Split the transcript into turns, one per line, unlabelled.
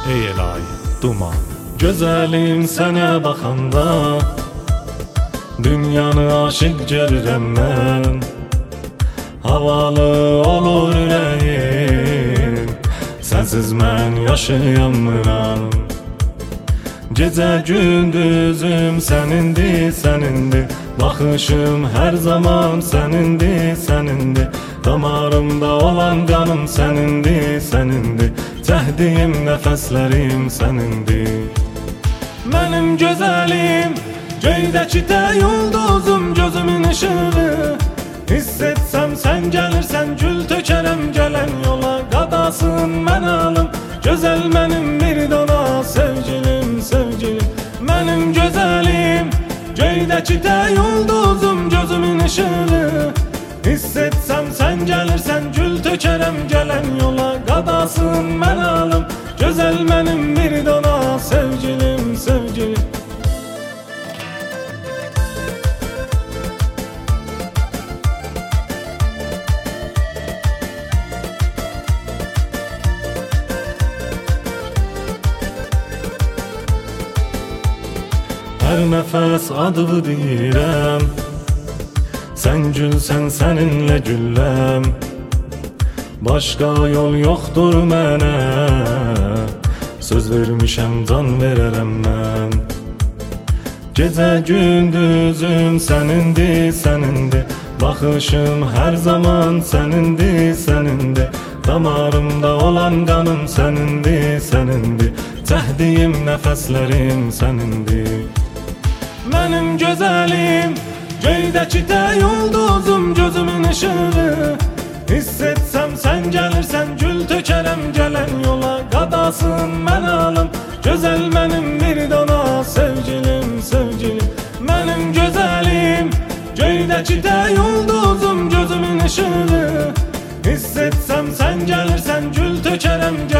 ey elay duman. Gözəlim sənə baxanda dünyanı aşıq görürəm mən. Havalı olur ürəyim, sənsiz mən yaşayamıram. Gecə gündüzüm sənindir, sənindir. Baxışım hər zaman sənindir, sənindir. Damarımda olan qanım sənindir, sənindir. Cəhdiyim, nəfəslərim sənindir. Mənim gözəlim, göydəki tək ulduzum, gözümün işığı. Hiss etsəm sən gəlirsən, gül tökərəm gələn yola. Qadasın mən alım, gözəl mənim bir dona. Sevgilim, sevgilim, mənim gözəlim, göydəki tək ulduzum, gözümün işığı. Hiss etsəm sən gəlirsən, gül tökərəm gələn yola. Qadasın mən alım, gözəl mənim bir dona. Sevgilim, sevgilim. Hər nəfəs adını deyirəm, sən gülsən səninlə gülləm. Başqa yol yoxdur mənə, söz vermişəm can verərəm mən. Gecə gündüzüm sənindir, sənindir. Baxışım hər zaman sənindir, sənindir. Damarımda olan qanım sənindir, sənindir. Cəhdiyim, nəfəslərim sənindir. Mənim gözəlim, göydəki tək ulduzum, gözümün işığı. Hiss etsəm sən gəlirsən, gül tökərəm gələn yola. Qadasın mən alım, gözəl mənim bir dona. Sevgilim, sevgilim, mənim gözəlim, göydəki tək ulduzum, gözümün işığı. Hiss etsəm sən gəlirsən, gül tökərəm gələn yola.